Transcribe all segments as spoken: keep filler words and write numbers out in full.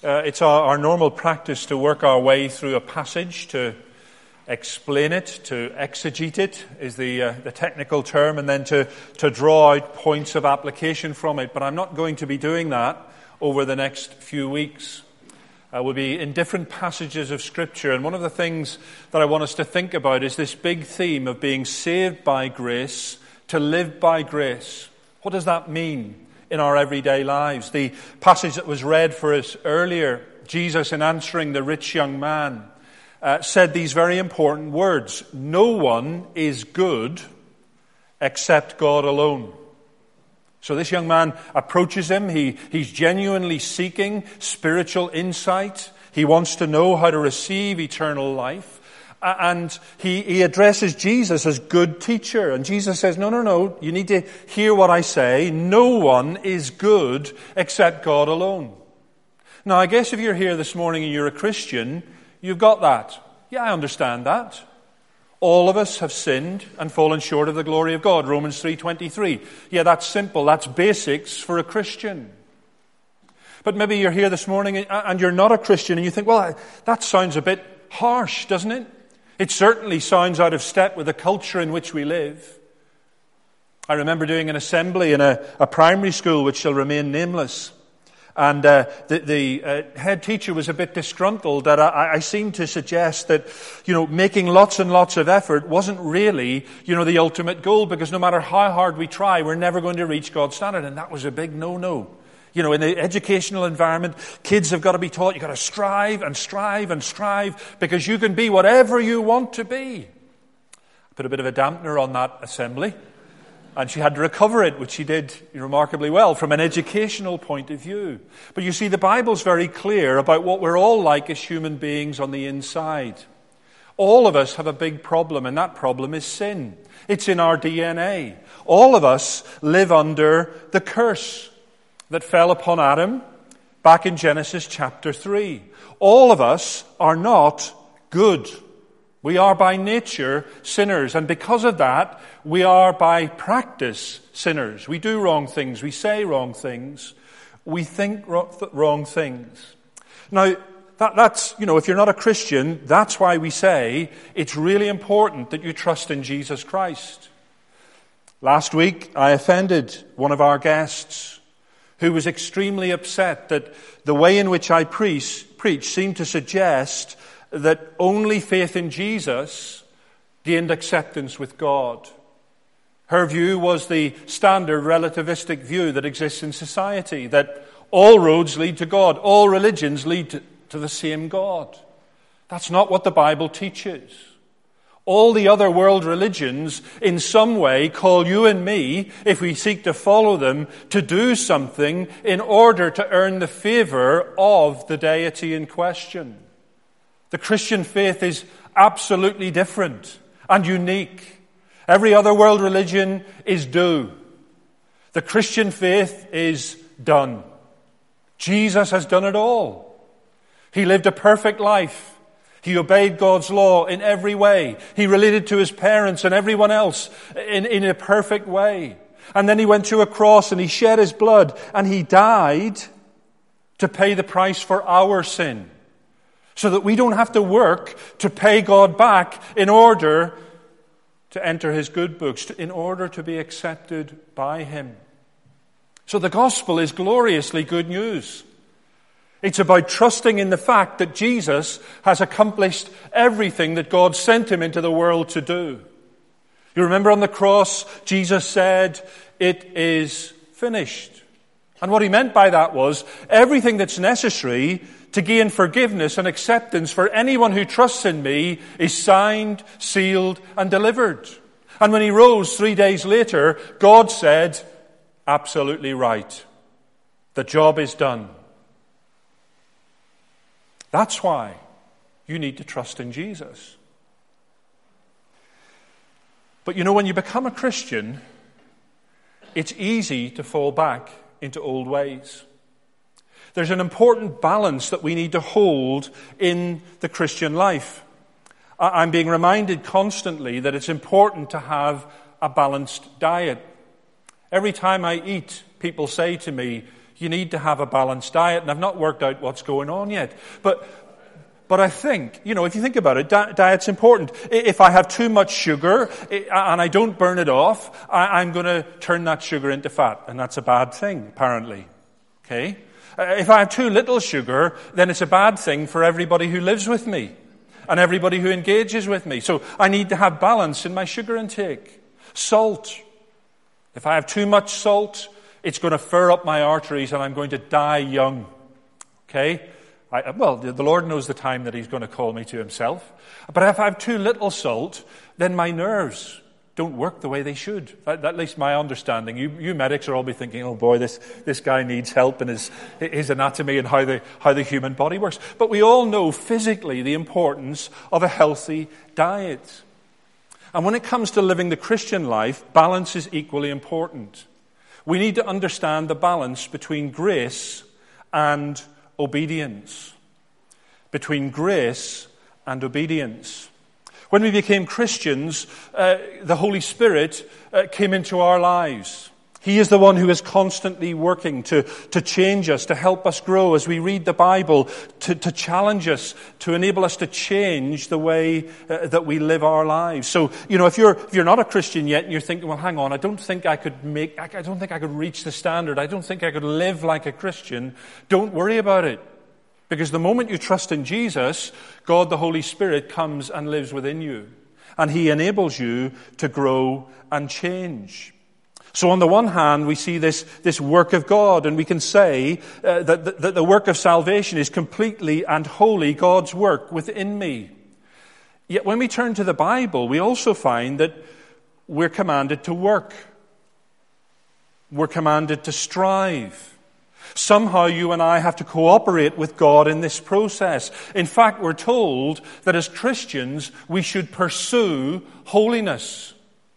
Uh, it's our, our normal practice to work our way through a passage, to explain it, to exegete it, is the, uh, the technical term, and then to, to draw out points of application from it. But I'm not going to be doing that over the next few weeks. Uh, we'll be in different passages of Scripture, and one of the things that I want us to think about is this big theme of being saved by grace, to live by grace. What does that mean in our everyday lives? The passage that was read for us earlier, Jesus, in answering the rich young man, uh, said these very important words: no one is good except God alone. So this young man approaches him. He, he's genuinely seeking spiritual insight. He wants to know how to receive eternal life. And he, he addresses Jesus as good teacher. And Jesus says, no, no, no, you need to hear what I say. No one is good except God alone. Now, I guess if you're here this morning and you're a Christian, you've got that. Yeah, I understand that. All of us have sinned and fallen short of the glory of God. Romans three twenty-three. Yeah, that's simple. That's basics for a Christian. But maybe you're here this morning and you're not a Christian and you think, well, that sounds a bit harsh, doesn't it? It certainly sounds out of step with the culture in which we live. I remember doing an assembly in a, a primary school which shall remain nameless. And uh, the, the uh, head teacher was a bit disgruntled that I, I seemed to suggest that, you know, making lots and lots of effort wasn't really, you know, the ultimate goal, because no matter how hard we try, we're never going to reach God's standard. And that was a big no-no. You know, in the educational environment, kids have got to be taught you've got to strive and strive and strive because you can be whatever you want to be. I put a bit of a dampener on that assembly, and she had to recover it, which she did remarkably well from an educational point of view. But you see, the Bible's very clear about what we're all like as human beings on the inside. All of us have a big problem, and that problem is sin. It's in our D N A. All of us live under the curse that fell upon Adam back in Genesis chapter three. All of us are not good. We are by nature sinners, and because of that, we are by practice sinners. We do wrong things, we say wrong things, we think wrong things. Now, that, that's, you know, if you're not a Christian, that's why we say it's really important that you trust in Jesus Christ. Last week, I offended one of our guests who was extremely upset that the way in which I preach, preach seemed to suggest that only faith in Jesus gained acceptance with God. Her view was the standard relativistic view that exists in society, that all roads lead to God, all religions lead to, to the same God. That's not what the Bible teaches. All the other world religions in some way call you and me, if we seek to follow them, to do something in order to earn the favor of the deity in question. The Christian faith is absolutely different and unique. Every other world religion is do. The Christian faith is done. Jesus has done it all. He lived a perfect life. He obeyed God's law in every way. He related to his parents and everyone else in, in a perfect way. And then he went to a cross and he shed his blood and he died to pay the price for our sin, so that we don't have to work to pay God back in order to enter his good books, in order to be accepted by him. So the gospel is gloriously good news. It's about trusting in the fact that Jesus has accomplished everything that God sent him into the world to do. You remember on the cross, Jesus said, "It is finished." And what he meant by that was everything that's necessary to gain forgiveness and acceptance for anyone who trusts in me is signed, sealed, and delivered. And when he rose three days later, God said, absolutely right. The job is done. That's why you need to trust in Jesus. But you know, when you become a Christian, it's easy to fall back into old ways. There's an important balance that we need to hold in the Christian life. I'm being reminded constantly that it's important to have a balanced diet. Every time I eat, people say to me, You need to have a balanced diet, and I've not worked out what's going on yet. But But I think, you know, if you think about it, di- diet's important. If I have too much sugar and I don't burn it off, I- I'm going to turn that sugar into fat. And that's a bad thing, apparently. Okay? If I have too little sugar, then it's a bad thing for everybody who lives with me and everybody who engages with me. So I need to have balance in my sugar intake. Salt. If I have too much salt, it's going to fur up my arteries and I'm going to die young. Okay? I, well, the Lord knows the time that he's going to call me to himself. But if I have too little salt, then my nerves don't work the way they should. That, at least my understanding. You, you medics are all be thinking, oh boy, this, this guy needs help in his, his anatomy and how the, how the human body works. But we all know physically the importance of a healthy diet. And when it comes to living the Christian life, balance is equally important. We need to understand the balance between grace and obedience. Between grace and obedience. When we became Christians, uh, the Holy Spirit uh, came into our lives. He is the one who is constantly working to, to change us, to help us grow as we read the Bible, to, to challenge us, to enable us to change the way uh, that we live our lives. So, you know, if you're if you're not a Christian yet and you're thinking, well, hang on, I don't think I could make, I don't think I could reach the standard, I don't think I could live like a Christian, don't worry about it. Because the moment you trust in Jesus, God the Holy Spirit comes and lives within you. And he enables you to grow and change. So on the one hand, we see this, this work of God, and we can say uh, that, that the work of salvation is completely and wholly God's work within me. Yet when we turn to the Bible, we also find that we're commanded to work. We're commanded to strive. Somehow you and I have to cooperate with God in this process. In fact, we're told that as Christians, we should pursue holiness.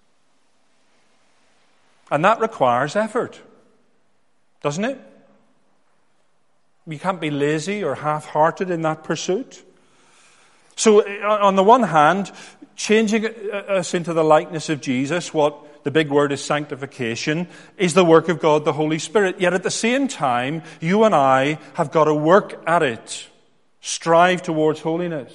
And that requires effort, doesn't it? We can't be lazy or half-hearted in that pursuit. So, on the one hand, changing us into the likeness of Jesus, what the big word is sanctification, is the work of God, the Holy Spirit. Yet at the same time, you and I have got to work at it, strive towards holiness.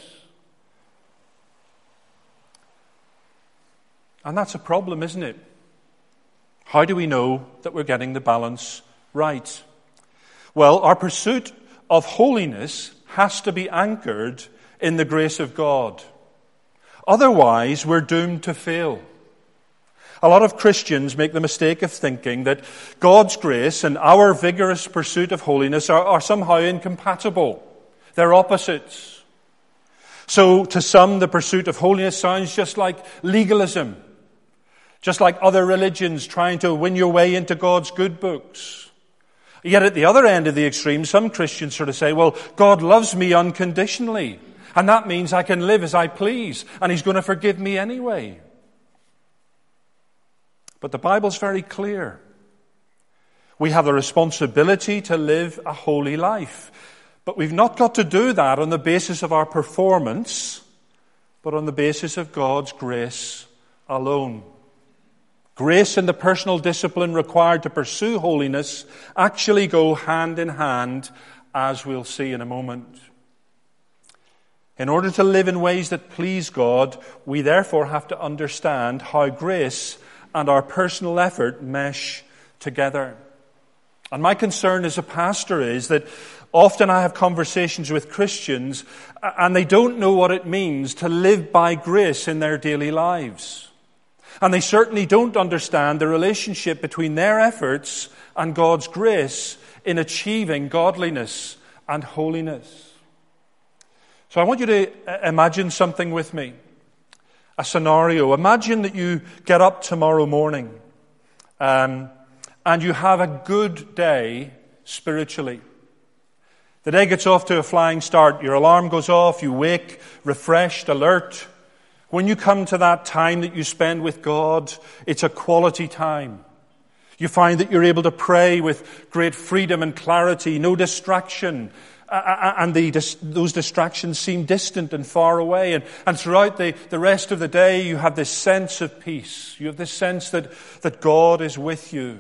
And that's a problem, isn't it? How do we know that we're getting the balance right? Well, our pursuit of holiness has to be anchored in the grace of God. Otherwise, we're doomed to fail. A lot of Christians make the mistake of thinking that God's grace and our vigorous pursuit of holiness are, are somehow incompatible. They're opposites. So, to some, the pursuit of holiness sounds just like legalism. Just like other religions trying to win your way into God's good books. Yet at the other end of the extreme, some Christians sort of say, well, God loves me unconditionally. And that means I can live as I please. And he's going to forgive me anyway. But the Bible's very clear. We have the responsibility to live a holy life. But we've not got to do that on the basis of our performance, but on the basis of God's grace alone. Grace and the personal discipline required to pursue holiness actually go hand in hand, as we'll see in a moment. In order to live in ways that please God, we therefore have to understand how grace and our personal effort mesh together. And my concern as a pastor is that often I have conversations with Christians and they don't know what it means to live by grace in their daily lives. And they certainly don't understand the relationship between their efforts and God's grace in achieving godliness and holiness. So I want you to imagine something with me. A scenario. Imagine that you get up tomorrow morning um, and you have a good day spiritually. The day gets off to a flying start. Your alarm goes off. You wake refreshed, alert. When you come to that time that you spend with God, it's a quality time. You find that you're able to pray with great freedom and clarity, no distraction. And the, those distractions seem distant and far away. And, and throughout the, the rest of the day, you have this sense of peace. You have this sense that, that God is with you.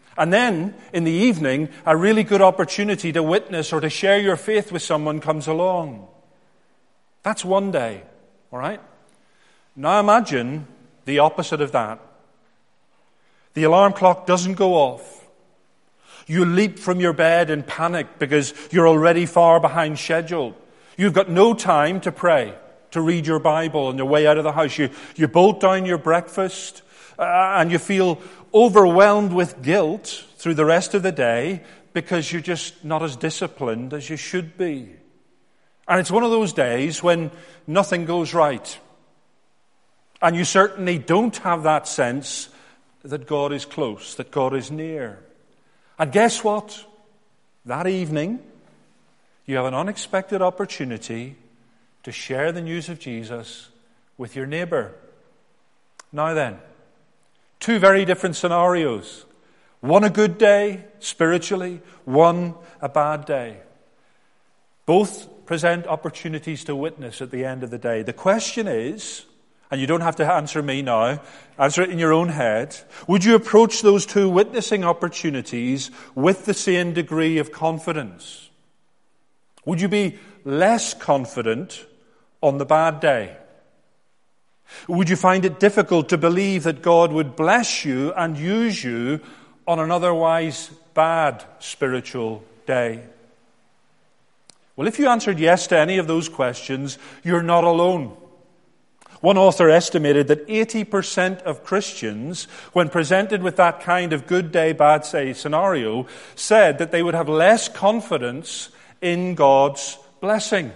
And then, in the evening, a really good opportunity to witness or to share your faith with someone comes along. That's one day, all right? Now imagine the opposite of that. The alarm clock doesn't go off. You leap from your bed in panic because you're already far behind schedule. You've got no time to pray, to read your Bible on your way out of the house. You, you bolt down your breakfast uh, and you feel overwhelmed with guilt through the rest of the day because you're just not as disciplined as you should be. And it's one of those days when nothing goes right. And you certainly don't have that sense that God is close, that God is near. And guess what? That evening, you have an unexpected opportunity to share the news of Jesus with your neighbor. Now then, two very different scenarios. One a good day, spiritually, one a bad day. Both present opportunities to witness at the end of the day. The question is, and you don't have to answer me now, answer it in your own head, would you approach those two witnessing opportunities with the same degree of confidence? Would you be less confident on the bad day? Would you find it difficult to believe that God would bless you and use you on an otherwise bad spiritual day? Well, if you answered yes to any of those questions, you're not alone. One author estimated that eighty percent of Christians, when presented with that kind of good day, bad day scenario, said that they would have less confidence in God's blessing.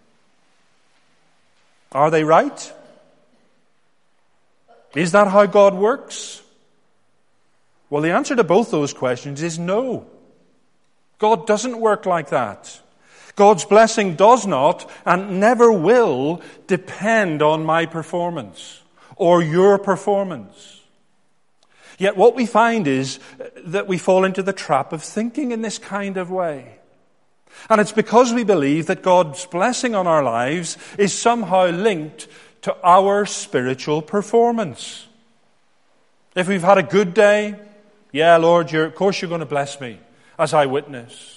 Are they right? Is that how God works? Well, the answer to both those questions is no. God doesn't work like that. God's blessing does not and never will depend on my performance or your performance. Yet what we find is that we fall into the trap of thinking in this kind of way. And it's because we believe that God's blessing on our lives is somehow linked to our spiritual performance. If we've had a good day, yeah, Lord, you're, of course you're going to bless me as I witness.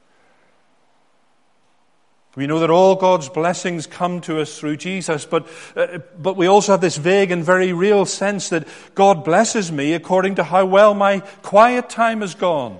We know that all God's blessings come to us through Jesus, but uh, but we also have this vague and very real sense that God blesses me according to how well my quiet time has gone.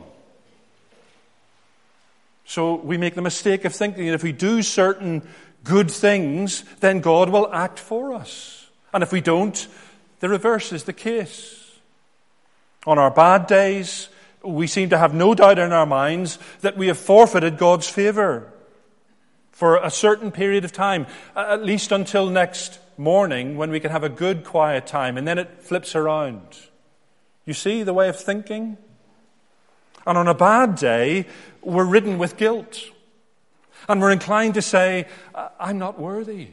So we make the mistake of thinking that if we do certain good things, then God will act for us. And if we don't, the reverse is the case. On our bad days, we seem to have no doubt in our minds that we have forfeited God's favor for a certain period of time, at least until next morning when we can have a good quiet time, and then it flips around. You see the way of thinking? And on a bad day, we're ridden with guilt. And we're inclined to say, I'm not worthy.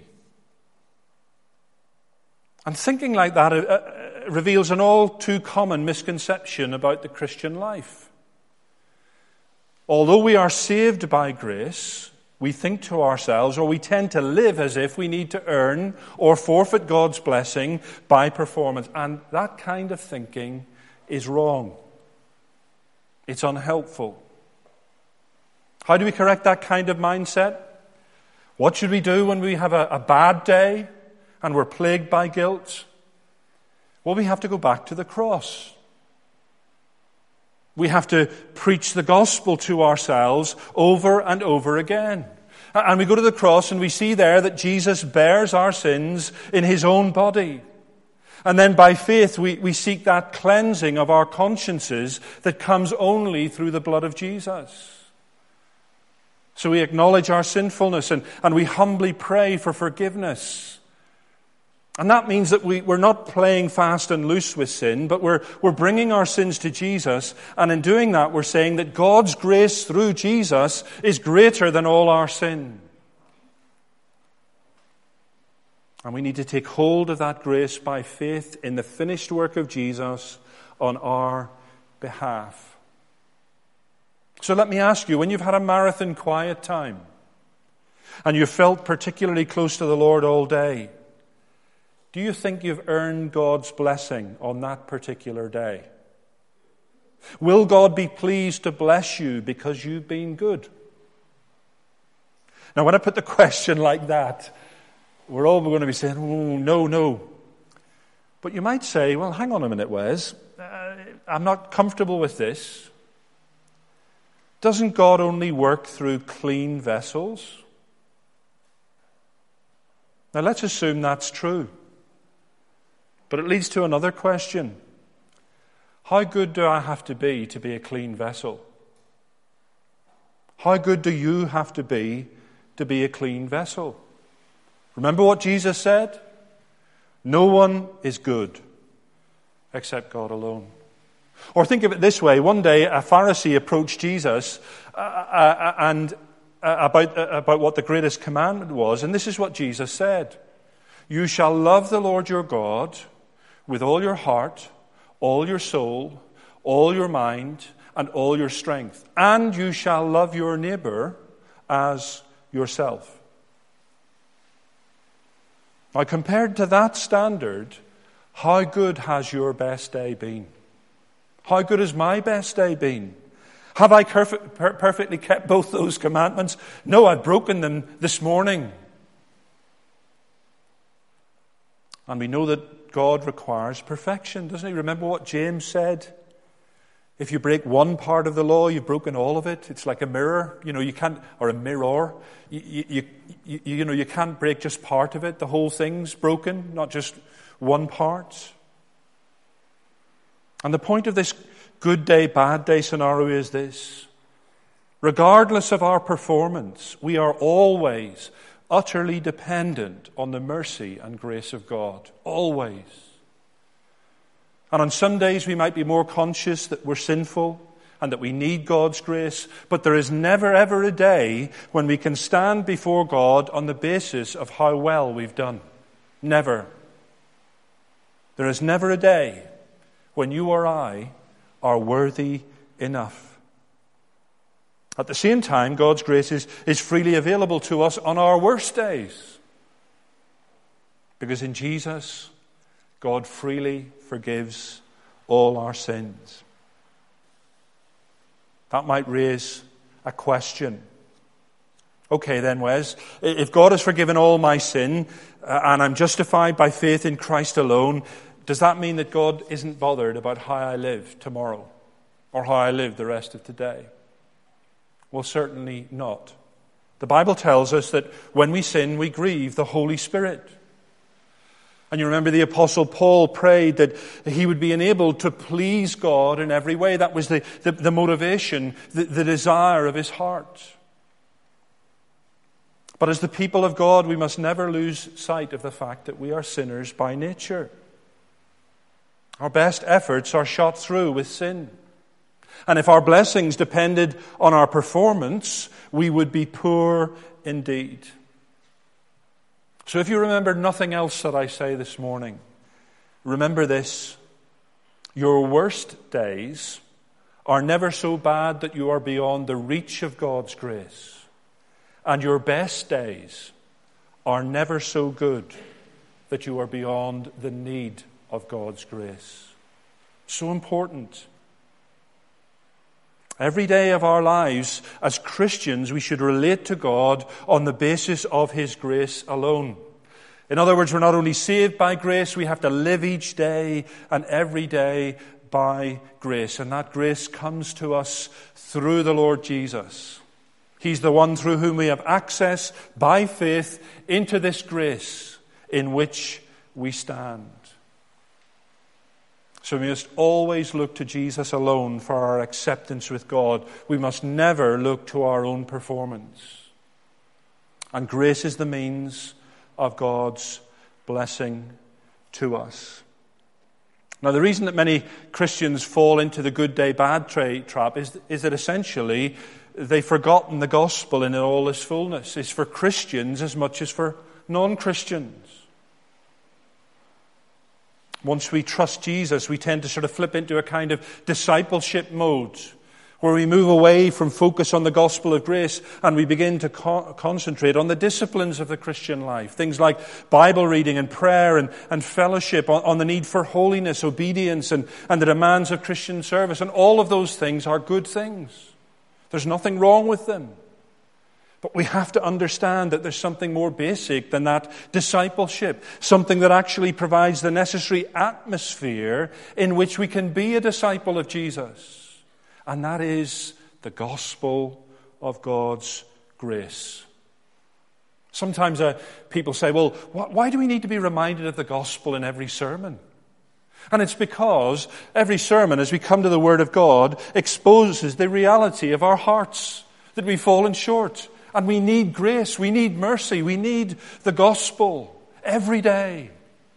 And thinking like that uh, reveals an all too common misconception about the Christian life. Although we are saved by grace, we think to ourselves, or we tend to live as if we need to earn or forfeit God's blessing by performance. And that kind of thinking is wrong. It's unhelpful. How do we correct that kind of mindset? What should we do when we have a, a bad day and we're plagued by guilt? Well, we have to go back to the cross. We have to preach the gospel to ourselves over and over again. And we go to the cross and we see there that Jesus bears our sins in his own body. And then by faith we, we seek that cleansing of our consciences that comes only through the blood of Jesus. So we acknowledge our sinfulness and, and we humbly pray for forgiveness. And that means that we, we're not playing fast and loose with sin, but we're, we're bringing our sins to Jesus. And in doing that, we're saying that God's grace through Jesus is greater than all our sin. And we need to take hold of that grace by faith in the finished work of Jesus on our behalf. So let me ask you, when you've had a marathon quiet time and you've felt particularly close to the Lord all day, do you think you've earned God's blessing on that particular day? Will God be pleased to bless you because you've been good? Now, when I put the question like that, we're all going to be saying, oh, no, no. But you might say, well, hang on a minute, Wes. Uh, I'm not comfortable with this. Doesn't God only work through clean vessels? Now, let's assume that's true. But it leads to another question. How good do I have to be to be a clean vessel? How good do you have to be to be a clean vessel? Remember what Jesus said? No one is good except God alone. Or think of it this way. One day a Pharisee approached Jesus uh, uh, and uh, about, uh, about what the greatest commandment was. And this is what Jesus said. You shall love the Lord your God with all your heart, all your soul, all your mind, and all your strength. And you shall love your neighbor as yourself. Now, compared to that standard, how good has your best day been? How good has my best day been? Have I perf- per- perfectly kept both those commandments? No, I've broken them this morning. And we know that God requires perfection, doesn't he? Remember what James said? If you break one part of the law, you've broken all of it. It's like a mirror, you know, you can't, or a mirror. You, you, you, you know, you can't break just part of it. The whole thing's broken, not just one part. And the point of this good day, bad day scenario is this. Regardless of our performance, we are always utterly dependent on the mercy and grace of God. Always. And on some days we might be more conscious that we're sinful and that we need God's grace, but there is never ever a day when we can stand before God on the basis of how well we've done. Never. There is never a day when you or I are worthy enough. At the same time, God's grace is, is freely available to us on our worst days. Because in Jesus, God freely forgives all our sins. That might raise a question. Okay then, Wes, if God has forgiven all my sin uh, and I'm justified by faith in Christ alone, does that mean that God isn't bothered about how I live tomorrow or how I live the rest of today? Well, certainly not. The Bible tells us that when we sin, we grieve the Holy Spirit. And you remember the Apostle Paul prayed that he would be enabled to please God in every way. That was the, the, the motivation, the, the desire of his heart. But as the people of God, we must never lose sight of the fact that we are sinners by nature. Our best efforts are shot through with sin. And if our blessings depended on our performance, we would be poor indeed. So if you remember nothing else that I say this morning, remember this. Your worst days are never so bad that you are beyond the reach of God's grace. And your best days are never so good that you are beyond the need of God's grace. So important. Every day of our lives as Christians, we should relate to God on the basis of His grace alone. In other words, we're not only saved by grace, we have to live each day and every day by grace. And that grace comes to us through the Lord Jesus. He's the one through whom we have access by faith into this grace in which we stand. So we must always look to Jesus alone for our acceptance with God. We must never look to our own performance. And grace is the means of God's blessing to us. Now, the reason that many Christians fall into the good day, bad day trap is, is that essentially they've forgotten the gospel in all its fullness. It's for Christians as much as for non-Christians. Once we trust Jesus, we tend to sort of flip into a kind of discipleship mode where we move away from focus on the gospel of grace and we begin to co- concentrate on the disciplines of the Christian life. Things like Bible reading and prayer and, and fellowship, on, on the need for holiness, obedience, and, and the demands of Christian service. And all of those things are good things. There's nothing wrong with them. But we have to understand that there's something more basic than that discipleship, something that actually provides the necessary atmosphere in which we can be a disciple of Jesus. And that is the gospel of God's grace. Sometimes uh, people say, well, wh- why do we need to be reminded of the gospel in every sermon? And it's because every sermon, as we come to the Word of God, exposes the reality of our hearts, that we've fallen short. And we need grace, we need mercy, we need the gospel every day.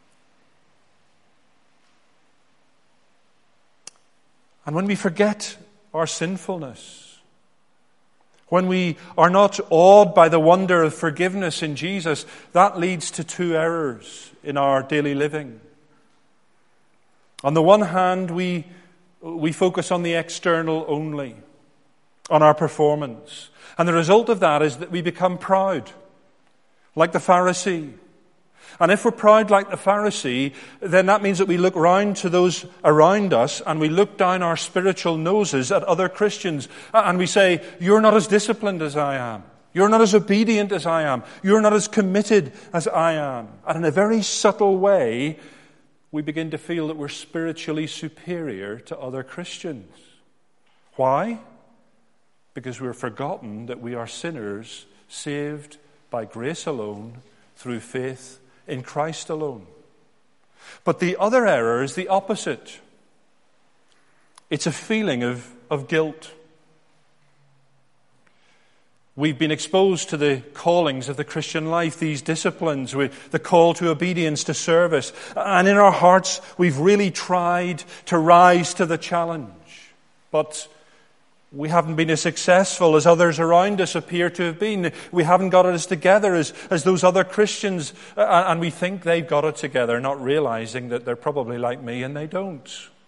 And when we forget our sinfulness, when we are not awed by the wonder of forgiveness in Jesus, that leads to two errors in our daily living. On the one hand, we, we focus on the external only, on our performance. And the result of that is that we become proud, like the Pharisee. And if we're proud like the Pharisee, then that means that we look round to those around us and we look down our spiritual noses at other Christians and we say, you're not as disciplined as I am. You're not as obedient as I am. You're not as committed as I am. And in a very subtle way, we begin to feel that we're spiritually superior to other Christians. Why? Because we've forgotten that we are sinners saved by grace alone, through faith in Christ alone. But the other error is the opposite. It's a feeling of, of guilt. We've been exposed to the callings of the Christian life, these disciplines, with the call to obedience, to service. And in our hearts, we've really tried to rise to the challenge. But we haven't been as successful as others around us appear to have been. We haven't got it as together as, as those other Christians, uh, and we think they've got it together, not realizing that they're probably like me and they don't.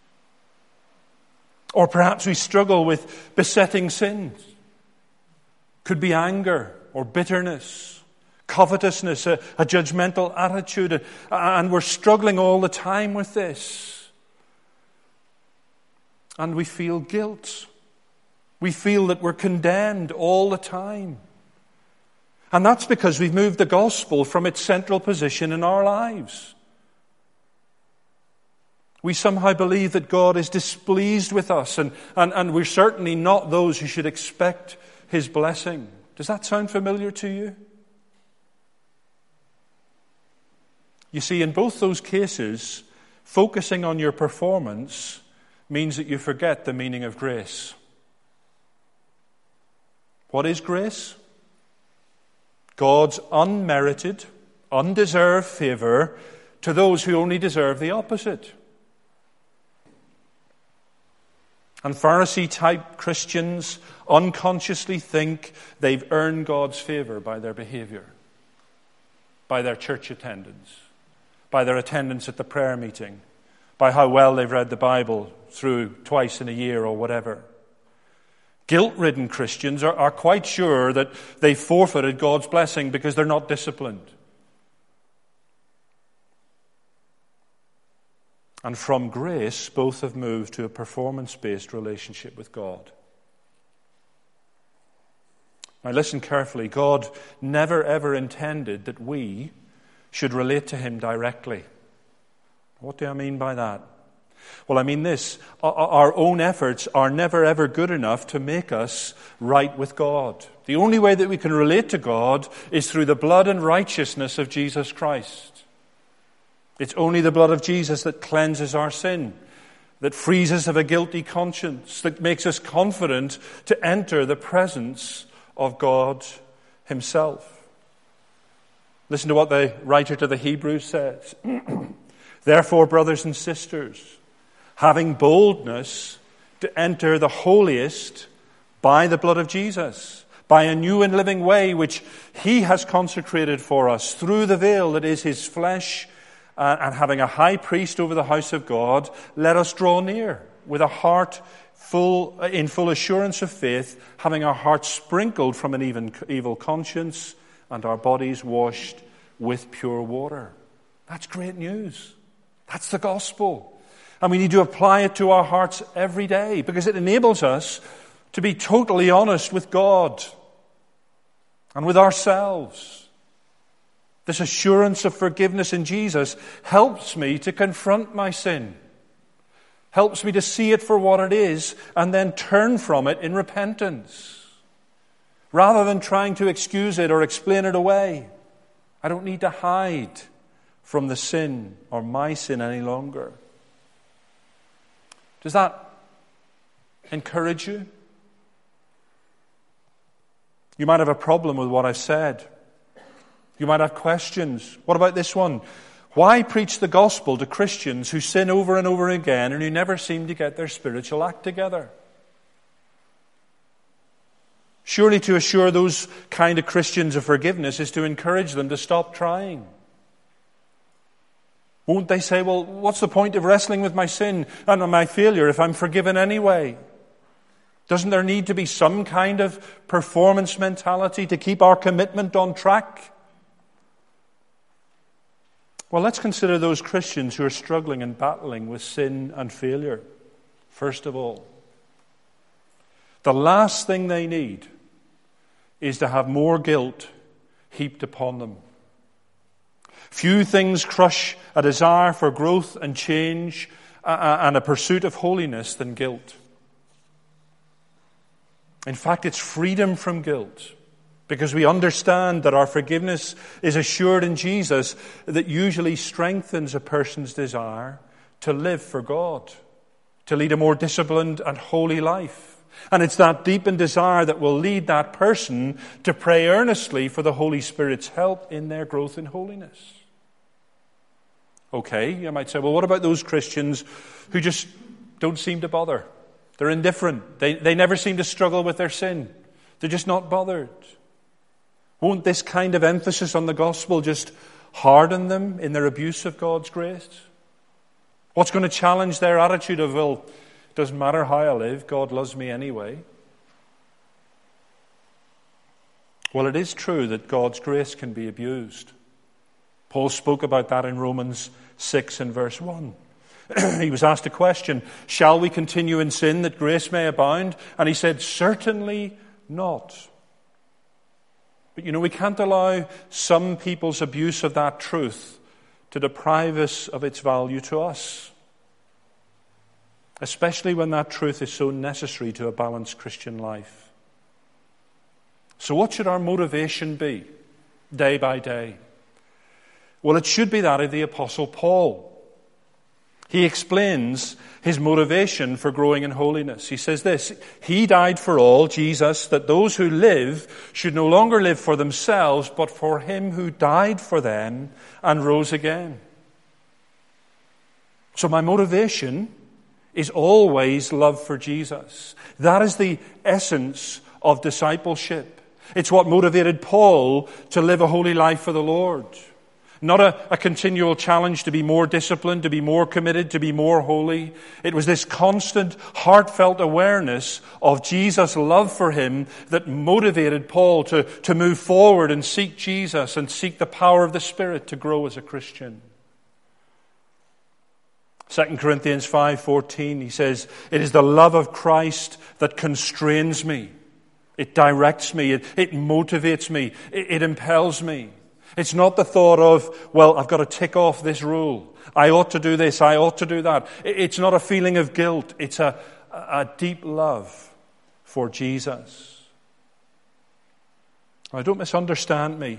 Or perhaps we struggle with besetting sins. Could be anger or bitterness, covetousness, a, a judgmental attitude, and we're struggling all the time with this. And we feel guilt. We feel that we're condemned all the time. And that's because we've moved the gospel from its central position in our lives. We somehow believe that God is displeased with us, and, and, and we're certainly not those who should expect His blessing. Does that sound familiar to you? You see, in both those cases, focusing on your performance means that you forget the meaning of grace. What is grace? God's unmerited, undeserved favor to those who only deserve the opposite. And Pharisee-type Christians unconsciously think they've earned God's favor by their behavior, by their church attendance, by their attendance at the prayer meeting, by how well they've read the Bible through twice in a year or whatever. Guilt-ridden Christians are, are quite sure that they forfeited God's blessing because they're not disciplined. And from grace, both have moved to a performance-based relationship with God. Now listen carefully. God never ever intended that we should relate to Him directly. What do I mean by that? Well, I mean this. Our own efforts are never ever good enough to make us right with God. The only way that we can relate to God is through the blood and righteousness of Jesus Christ. It's only the blood of Jesus that cleanses our sin, that frees us of a guilty conscience, that makes us confident to enter the presence of God Himself. Listen to what the writer to the Hebrews says. Therefore, brothers and sisters, having boldness to enter the holiest by the blood of Jesus, by a new and living way which He has consecrated for us through the veil that is His flesh, uh, and having a high priest over the house of God, let us draw near with a heart full, in full assurance of faith, having our hearts sprinkled from an even, evil conscience and our bodies washed with pure water. That's great news. That's the gospel. And we need to apply it to our hearts every day because it enables us to be totally honest with God and with ourselves. This assurance of forgiveness in Jesus helps me to confront my sin, helps me to see it for what it is and then turn from it in repentance, rather than trying to excuse it or explain it away. I don't need to hide from the sin or my sin any longer. Does that encourage you? You might have a problem with what I've said. You might have questions. What about this one? Why preach the gospel to Christians who sin over and over again and who never seem to get their spiritual act together? Surely to assure those kind of Christians of forgiveness is to encourage them to stop trying. Won't they say, well, what's the point of wrestling with my sin and my failure if I'm forgiven anyway? Doesn't there need to be some kind of performance mentality to keep our commitment on track? Well, let's consider those Christians who are struggling and battling with sin and failure. First of all, the last thing they need is to have more guilt heaped upon them. Few things crush a desire for growth and change and a pursuit of holiness than guilt. In fact, it's freedom from guilt, because we understand that our forgiveness is assured in Jesus, that usually strengthens a person's desire to live for God, to lead a more disciplined and holy life. And it's that deepened desire that will lead that person to pray earnestly for the Holy Spirit's help in their growth in holiness. Okay, you might say, well, what about those Christians who just don't seem to bother? They're indifferent. They, they never seem to struggle with their sin. They're just not bothered. Won't this kind of emphasis on the gospel just harden them in their abuse of God's grace? What's going to challenge their attitude of, well, it doesn't matter how I live, God loves me anyway? Well, it is true that God's grace can be abused. Paul spoke about that in Romans six and verse one. He was asked a question, shall we continue in sin that grace may abound? And he said, certainly not. But you know, we can't allow some people's abuse of that truth to deprive us of its value to us, especially when that truth is so necessary to a balanced Christian life. So what should our motivation be day by day? Well, it should be that of the Apostle Paul. He explains his motivation for growing in holiness. He says this, he died for all, Jesus, that those who live should no longer live for themselves, but for him who died for them and rose again. So my motivation is always love for Jesus. That is the essence of discipleship. It's what motivated Paul to live a holy life for the Lord. Not a, a continual challenge to be more disciplined, to be more committed, to be more holy. It was this constant, heartfelt awareness of Jesus' love for him that motivated Paul to, to move forward and seek Jesus and seek the power of the Spirit to grow as a Christian. Second Corinthians five fourteen, he says, it is the love of Christ that constrains me. It directs me. It, it motivates me. It, it impels me. It's not the thought of, well, I've got to tick off this rule. I ought to do this. I ought to do that. It's not a feeling of guilt. It's a, a deep love for Jesus. Now, don't misunderstand me.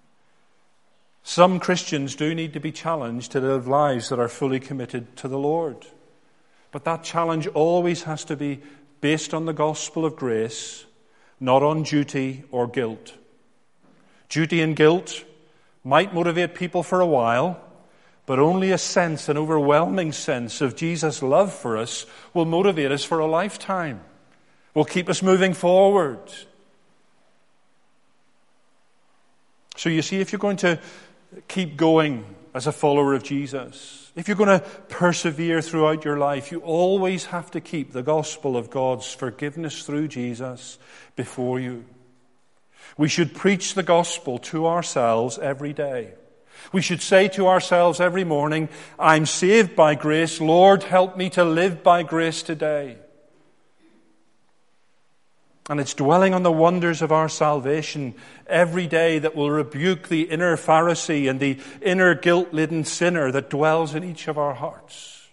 Some Christians do need to be challenged to live lives that are fully committed to the Lord. But that challenge always has to be based on the gospel of grace, not on duty or guilt. Duty and guilt might motivate people for a while, but only a sense, an overwhelming sense of Jesus' love for us will motivate us for a lifetime, will keep us moving forward. So you see, if you're going to keep going as a follower of Jesus, if you're going to persevere throughout your life, you always have to keep the gospel of God's forgiveness through Jesus before you. We should preach the gospel to ourselves every day. We should say to ourselves every morning, I'm saved by grace. Lord, help me to live by grace today. And it's dwelling on the wonders of our salvation every day that will rebuke the inner Pharisee and the inner guilt-laden sinner that dwells in each of our hearts.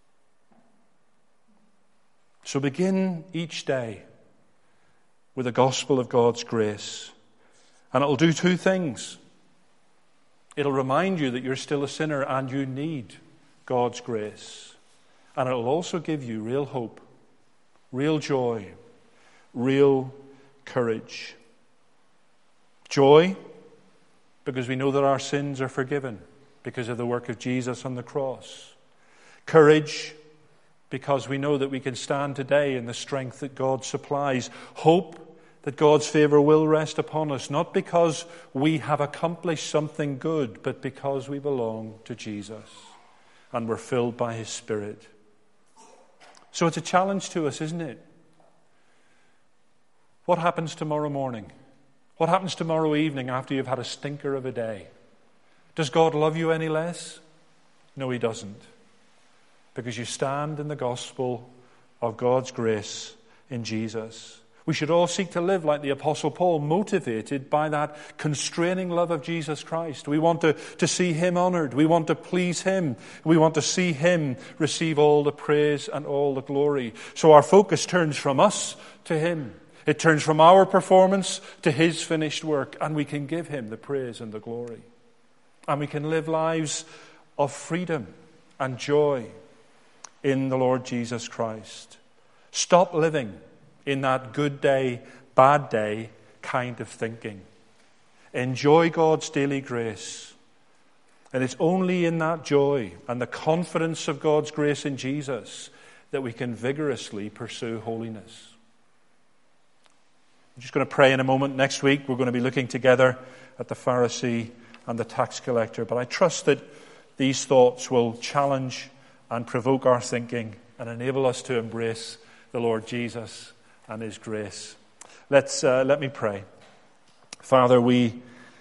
So begin each day with the gospel of God's grace. And it'll do two things. It'll remind you that you're still a sinner and you need God's grace. And it'll also give you real hope, real joy, real courage. Joy, because we know that our sins are forgiven because of the work of Jesus on the cross. Courage, because we know that we can stand today in the strength that God supplies. Hope, that God's favor will rest upon us, not because we have accomplished something good, but because we belong to Jesus and we're filled by His Spirit. So it's a challenge to us, isn't it? What happens tomorrow morning? What happens tomorrow evening after you've had a stinker of a day? Does God love you any less? No, He doesn't. Because you stand in the gospel of God's grace in Jesus. We should all seek to live like the Apostle Paul, motivated by that constraining love of Jesus Christ. We want to, to see Him honored. We want to please Him. We want to see Him receive all the praise and all the glory. So our focus turns from us to Him. It turns from our performance to His finished work, and we can give Him the praise and the glory. And we can live lives of freedom and joy in the Lord Jesus Christ. Stop living in that good day, bad day kind of thinking. Enjoy God's daily grace. And it's only in that joy and the confidence of God's grace in Jesus that we can vigorously pursue holiness. I'm just going to pray in a moment. Next week we're going to be looking together at the Pharisee and the tax collector. But I trust that these thoughts will challenge and provoke our thinking and enable us to embrace the Lord Jesus and His grace. Let's uh, let me pray. Father, we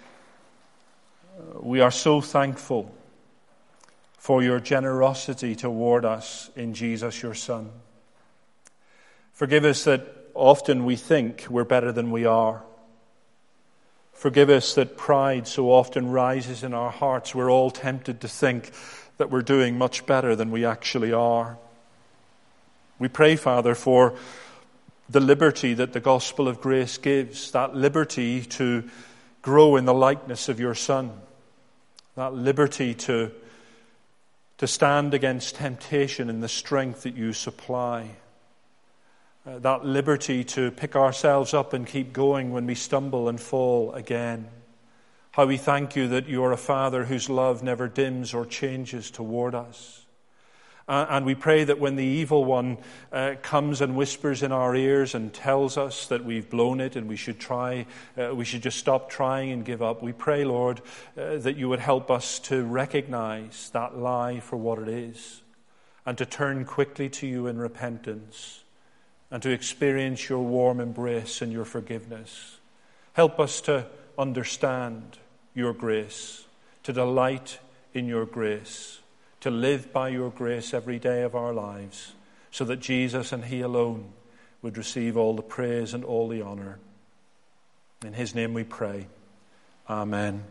we are so thankful for your generosity toward us in Jesus, your Son. Forgive us that often we think we're better than we are. Forgive us that pride so often rises in our hearts. We're all tempted to think that we're doing much better than we actually are. We pray, Father, for the liberty that the gospel of grace gives, that liberty to grow in the likeness of your Son, that liberty to, to stand against temptation in the strength that you supply, uh, that liberty to pick ourselves up and keep going when we stumble and fall again. How we thank you that you are a Father whose love never dims or changes toward us. Uh, and we pray that when the evil one uh, comes and whispers in our ears and tells us that we've blown it and we should try, uh, we should just stop trying and give up, we pray, Lord, uh, that you would help us to recognize that lie for what it is and to turn quickly to you in repentance and to experience your warm embrace and your forgiveness. Help us to understand your grace, to delight in your grace, to live by your grace every day of our lives, so that Jesus and He alone would receive all the praise and all the honor. In His name we pray. Amen.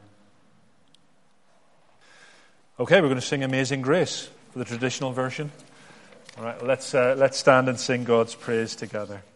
Okay, we're going to sing Amazing Grace for the traditional version. All right, let's uh, let's stand and sing God's praise together.